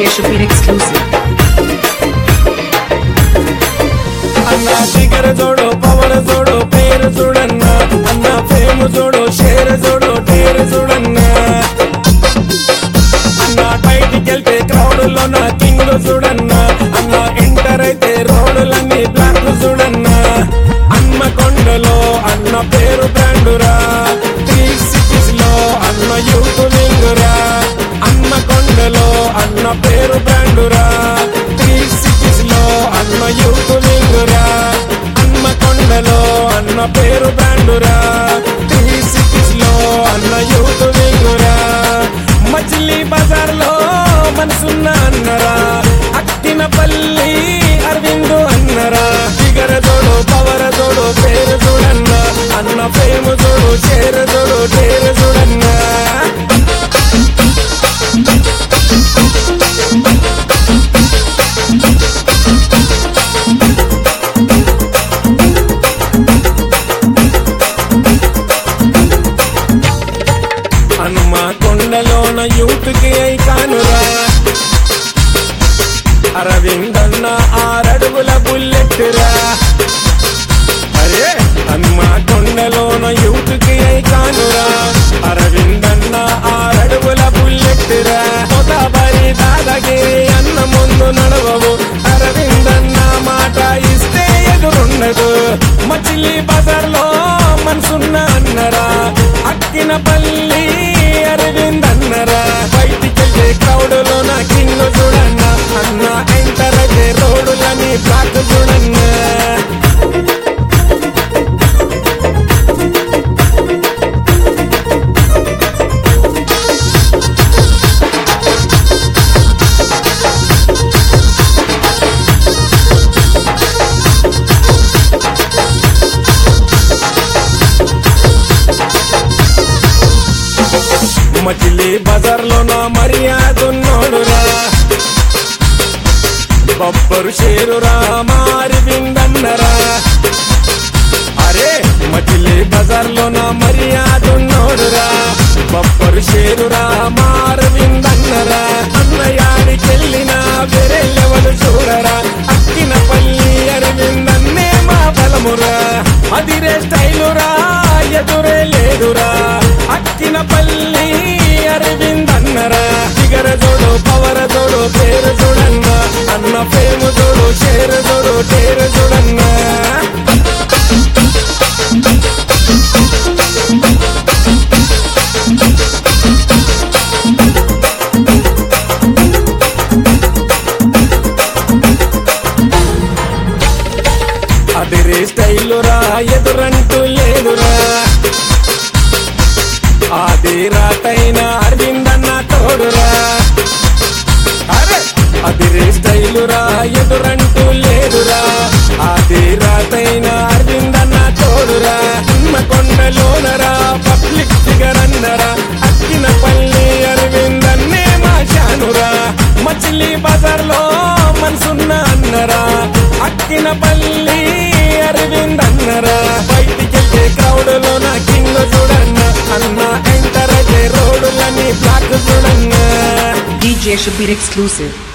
Shabir exclusive. अन्ना जिगर जोड़ो power जोड़ो पेर जुड़न्ना अन्ना फेम जोड़ो शेर जोड़ो ढेर जुड़न्ना अन्ना బయటి కెళ్తే క్రౌడ్ లోన కింగ్ చూడన్నా అన్న ఎంటర్ అయితే రోడ్లన్నీ బ్లాక్ చూడన్నా హన్మకొండలో అన్న పేరు బ్రాండురా 3 సిటీస్ లో అన్న యూత్ వింగురా హన్మకొండలో అన్న పేరు బ్రాండురా 3 సిటీస్ లో అన్న యూత్ వింగురా హన్మకొండలో అన్న పేరు బ్రాండురా 3 సిటీస్ లో అన్న యూత్ వింగురా మచిలీ బజార్ లో మనసున్న అన్నరా అక్కినపల్లి అరవిందు అన్నరా ఫిగర్ జోడు పవర్ జోడు పేరు చూడన్న అన్న ఫేమ్ జోడు షేర్ జోడు ఢేర్ చూడన్నా హన్మకొండలోన యూత్ కి ఐకానురా అరవిందన్న 6 అడుగుల బుల్లెట్ రా అరే హన్మకొండలోన యూత్ కి ఐకానురా అరవిందన్న 6 అడుగుల బుల్లెట్ రా మొదబరి దాదాగిరి అన్న ముందు నడవవు అరవిందన్న మాట ఇస్తే ఎదురుండదు మచిలీ బజార్ లో మనసున్న అన్నరా అక్కినపల్లి అరవింద్ అన్నరా బయటికెళ్ళే క్రౌడ్ లో నా కింగ్ చూడన్నా అన్న ఎంటర్ అయితే రోడ్లని బ్లాక్ చూడన్నా మచిలీ బజార్ లో నా మర్యాదున్నోడురా బొబ్బరు షేరురా మారివిందన్నరా అరే మచిలీ బజార్ లో నా మర్యాదున్నోడురా బొబ్బరు షేరురా మారివిందన్నరా అన్నయాడికెళ్ళినా వేరే లెవెల్ చూడరా అక్కినపల్లి అరవిందన్నే మా బలమురా అదిరే స్టైలురా ఎదురే లేదురా అక్కినపల్లి అరవింద్ అన్నరా ఫిగర్ జోడు పవర్ జోడు పేరు చూడన్నా అన్న ఫేమ్ జోడు షేర్ జోడు ఢేర్ చూడన్నా అదిరే స్టైలురా ఎదురంటూ లేదురా ఆది రాటైన అరవిందన్న తోడురా అరే అదిరే స్టైలురా ఎదురంటూ లేదురా ఆది రాటైన అరవిందన్న తోడురా హన్మకొండలోనరా పబ్లిక్ ఫిగర్ అన్నరా అక్కినపల్లి అరవిందన్నే మా షానురా మచిలీ బజార్ లో మనసున్న అన్నరా అక్కినపల్లి అరవింద్ అన్నరా బయటికెళ్ళే క్రౌడ్ లో నా కింగ్ చూడన్నా అన్న ఎంటర్ అయితే రోడ్లని బ్లాక్ చూడన్నా DJ Shabir exclusive.